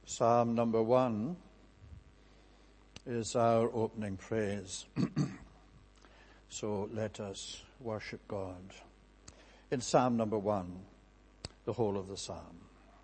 Psalm number 1 is our opening praise. So let us worship God. In Psalm number 1, the whole of the psalm.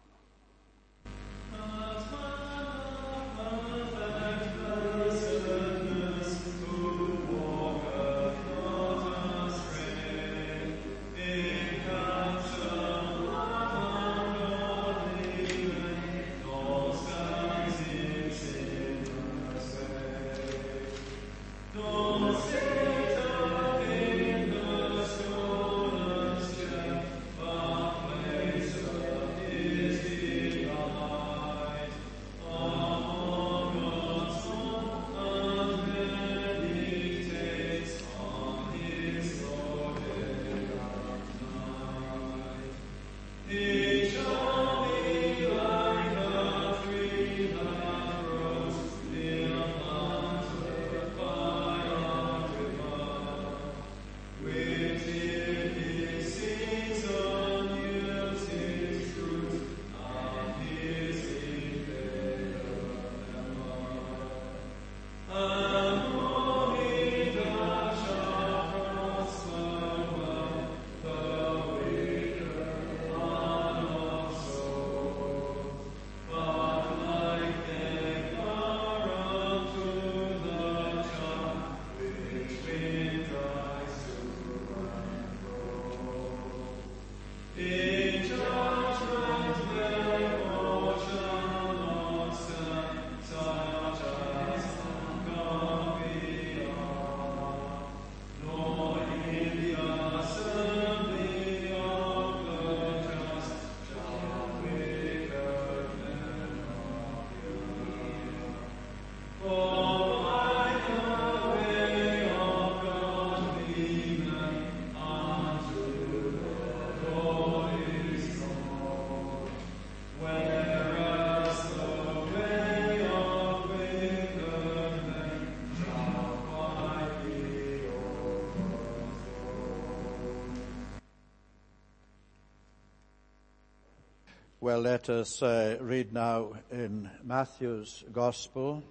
Well, let us read now in Matthew's Gospel.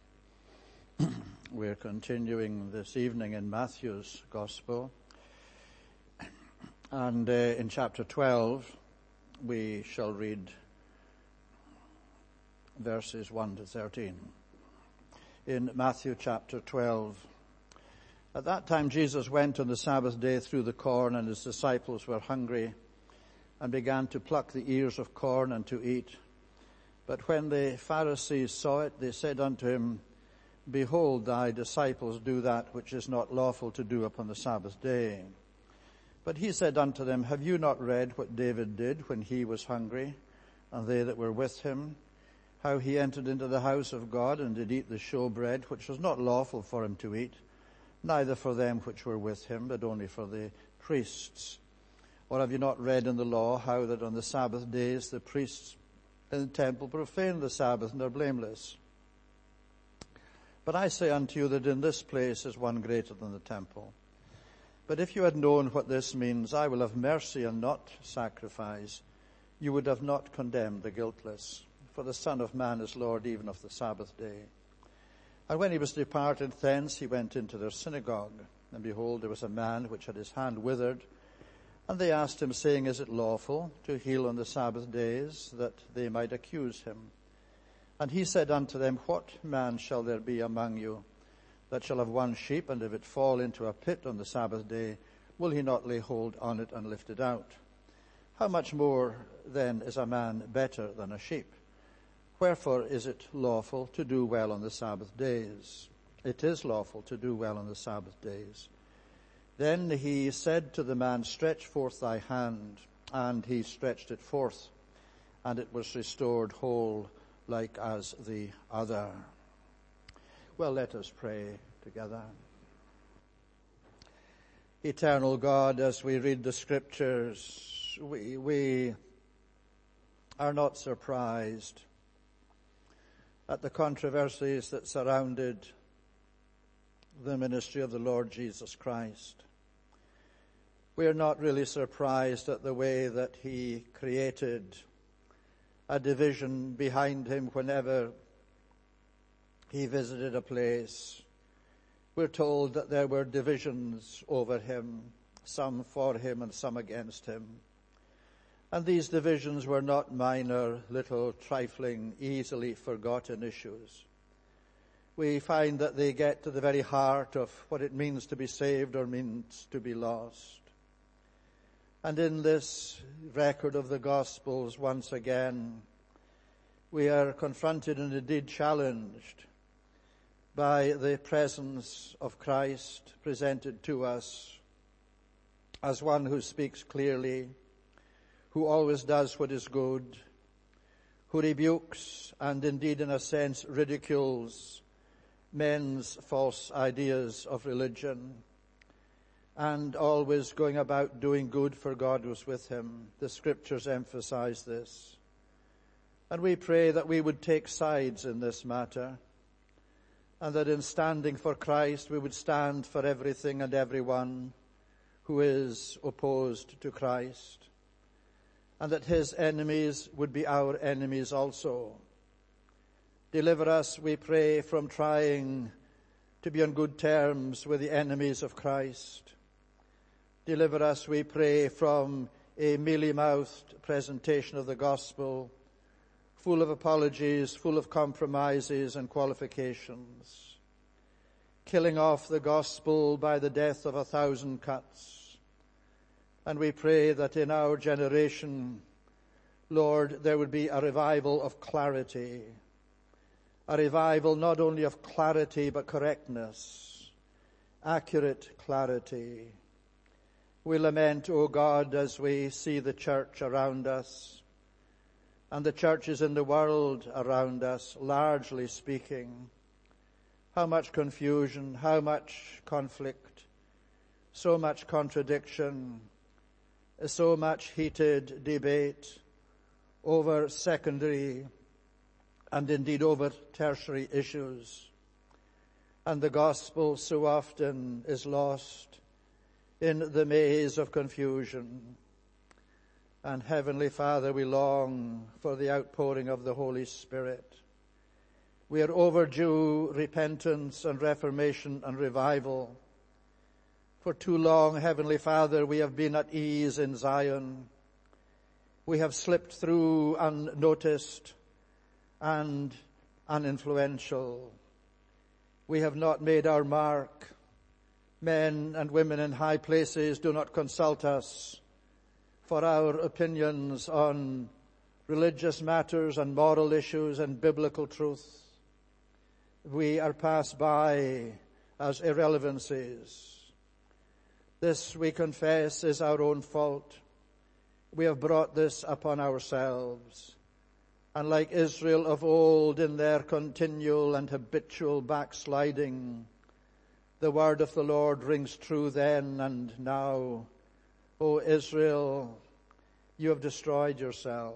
We're continuing this evening in Matthew's Gospel. And in chapter 12, we shall read verses 1 to 13. In Matthew chapter 12, at that time Jesus went on the Sabbath day through the corn, and his disciples were hungry, and began to pluck the ears of corn and to eat. But when the Pharisees saw it, they said unto him, Behold, thy disciples do that which is not lawful to do upon the Sabbath day. But he said unto them, Have you not read what David did when he was hungry, and they that were with him, how he entered into the house of God, and did eat the showbread, which was not lawful for him to eat, neither for them which were with him, but only for the priests? Or have you not read in the law how that on the Sabbath days the priests in the temple profane the Sabbath and are blameless? But I say unto you that in this place is one greater than the temple. But if you had known what this means, I will have mercy and not sacrifice, you would have not condemned the guiltless. For the Son of Man is Lord even of the Sabbath day. And when he was departed thence, he went into their synagogue. And behold, there was a man which had his hand withered. And they asked him, saying, Is it lawful to heal on the Sabbath days, that they might accuse him? And he said unto them, What man shall there be among you that shall have one sheep, and if it fall into a pit on the Sabbath day, will he not lay hold on it and lift it out? How much more then is a man better than a sheep? Wherefore is it lawful to do well on the Sabbath days? It is lawful to do well on the Sabbath days. Then he said to the man, Stretch forth thy hand. And he stretched it forth, and it was restored whole like as the other. Well, let us pray together. Eternal God, as we read the Scriptures, we are not surprised at the controversies that surrounded the ministry of the Lord Jesus Christ. We are not really surprised at the way that he created a division behind him whenever he visited a place. We're told that there were divisions over him, some for him and some against him. And these divisions were not minor, little, trifling, easily forgotten issues. We find that they get to the very heart of what it means to be saved or means to be lost. And in this record of the Gospels, once again, we are confronted and indeed challenged by the presence of Christ presented to us as one who speaks clearly, who always does what is good, who rebukes and indeed in a sense ridicules men's false ideas of religion, and always going about doing good, for God was with him. The scriptures emphasize this. And we pray that we would take sides in this matter, and that in standing for Christ we would stand for everything and everyone who is opposed to Christ, and that his enemies would be our enemies also. Deliver us, we pray, from trying to be on good terms with the enemies of Christ. Deliver us, we pray, from a mealy-mouthed presentation of the gospel, full of apologies, full of compromises and qualifications, killing off the gospel by the death of 1,000 cuts. And we pray that in our generation, Lord, there would be a revival of clarity, a revival not only of clarity but correctness, accurate clarity. We lament, O God, as we see the church around us and the churches in the world around us, largely speaking, how much confusion, how much conflict, so much contradiction, so much heated debate over secondary and indeed over tertiary issues. And the gospel so often is lost in the maze of confusion. And Heavenly Father, we long for the outpouring of the Holy Spirit. We are overdue repentance and reformation and revival. For too long, Heavenly Father, we have been at ease in Zion. We have slipped through unnoticed and uninfluential. We have not made our mark. Men and women in high places do not consult us for our opinions on religious matters and moral issues and biblical truth. We are passed by as irrelevancies. This, we confess, is our own fault. We have brought this upon ourselves. And like Israel of old in their continual and habitual backsliding, the word of the Lord rings true then and now. O Israel, you have destroyed yourself.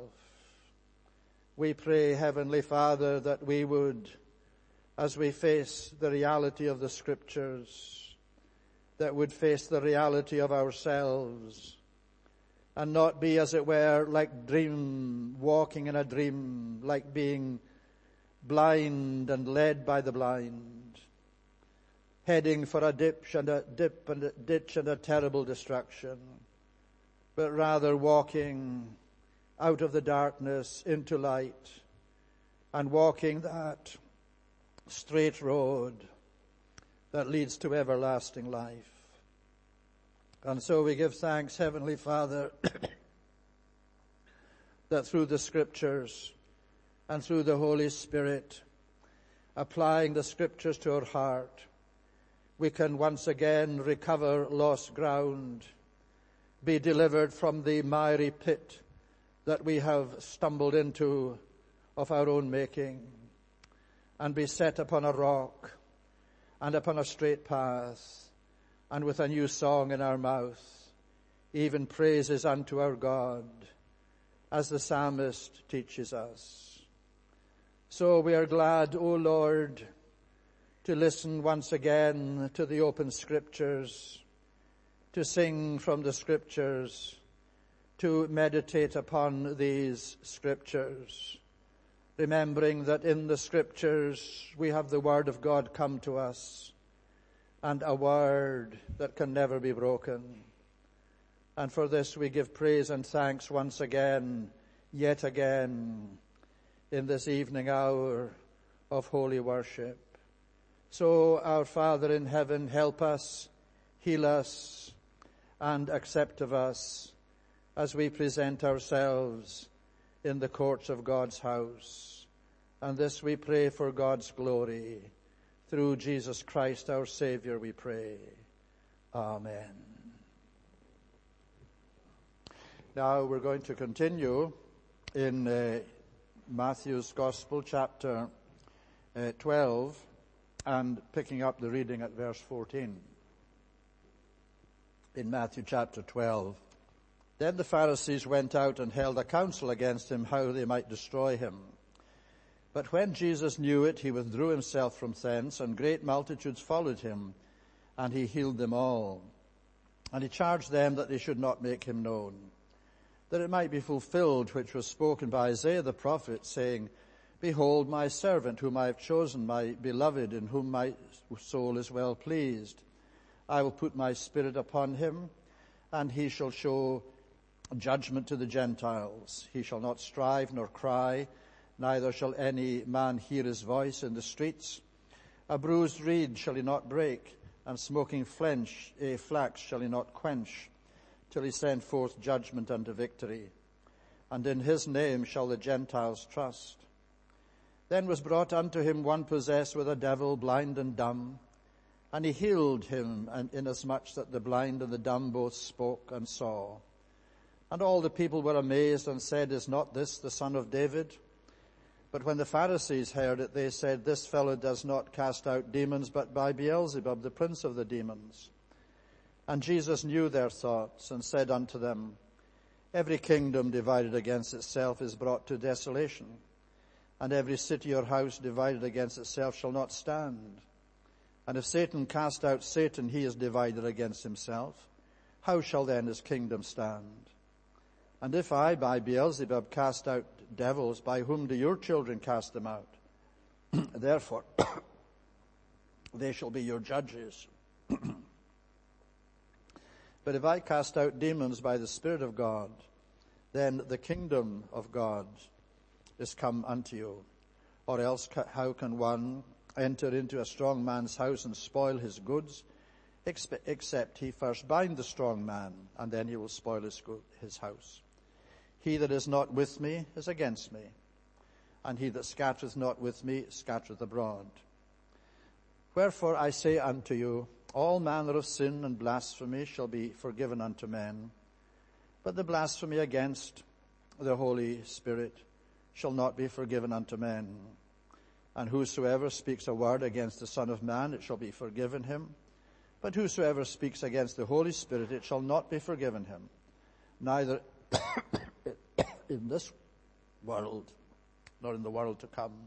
We pray, Heavenly Father, that we would, as we face the reality of the Scriptures, that would face the reality of ourselves, and not be, as it were, like walking in a dream, like being blind and led by the blind, heading for a ditch and a terrible destruction, but rather walking out of the darkness into light and walking that straight road that leads to everlasting life. And so we give thanks, Heavenly Father, that through the Scriptures and through the Holy Spirit, applying the Scriptures to our heart, we can once again recover lost ground, be delivered from the miry pit that we have stumbled into of our own making, and be set upon a rock and upon a straight path, and with a new song in our mouth, even praises unto our God, as the psalmist teaches us. So we are glad, O Lord, to listen once again to the open Scriptures, to sing from the Scriptures, to meditate upon these scriptures, remembering that in the scriptures we have the word of God come to us, and a word that can never be broken. And for this we give praise and thanks once again, yet again, in this evening hour of holy worship. So, our Father in heaven, help us, heal us, and accept of us as we present ourselves in the courts of God's house. And this we pray for God's glory. Through Jesus Christ, our Savior, we pray. Amen. Now we're going to continue in Matthew's Gospel, chapter 12, and picking up the reading at verse 14. In Matthew chapter 12. Then the Pharisees went out and held a council against him, how they might destroy him. But when Jesus knew it, he withdrew himself from thence, and great multitudes followed him, and he healed them all. And he charged them that they should not make him known, that it might be fulfilled which was spoken by Isaiah the prophet, saying, Behold my servant whom I have chosen, my beloved, in whom my soul is well pleased. I will put my spirit upon him, and he shall show judgment to the Gentiles. He shall not strive nor cry, neither shall any man hear his voice in the streets. A bruised reed shall he not break, and smoking flax shall he not quench, till he send forth judgment unto victory. And in his name shall the Gentiles trust. Then was brought unto him one possessed with a devil, blind and dumb, and he healed him, and inasmuch that the blind and the dumb both spoke and saw. And all the people were amazed and said, Is not this the son of David? But when the Pharisees heard it, they said, This fellow does not cast out demons, but by Beelzebub, the prince of the demons. And Jesus knew their thoughts, and said unto them, Every kingdom divided against itself is brought to desolation, and every city or house divided against itself shall not stand. And if Satan cast out Satan, he is divided against himself. How shall then his kingdom stand? And if I, by Beelzebub, cast out devils, by whom do your children cast them out? Therefore, they shall be your judges. But if I cast out demons by the Spirit of God, then the kingdom of God is come unto you. Or else how can one enter into a strong man's house and spoil his goods, except he first bind the strong man, and then he will spoil his house. He that is not with me is against me, and he that scattereth not with me scattereth abroad. Wherefore I say unto you, all manner of sin and blasphemy shall be forgiven unto men, but the blasphemy against the Holy Spirit shall not be forgiven unto men. And whosoever speaks a word against the Son of Man, it shall be forgiven him. But whosoever speaks against the Holy Spirit, it shall not be forgiven him, neither in this world, nor in the world to come.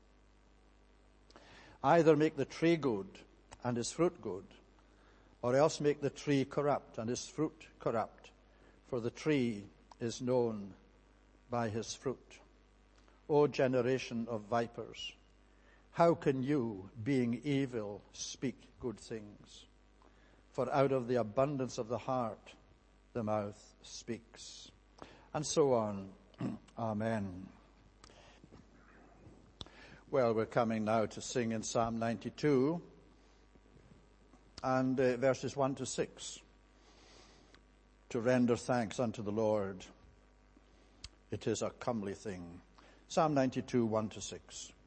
Either make the tree good, and his fruit good, or else make the tree corrupt, and his fruit corrupt. For the tree is known by his fruit. O generation of vipers, how can you, being evil, speak good things? For out of the abundance of the heart, the mouth speaks. And so on. Amen. Well, we're coming now to sing in Psalm 92 and verses 1 to 6. To render thanks unto the Lord. It is a comely thing. Psalm 92, 1 to 6.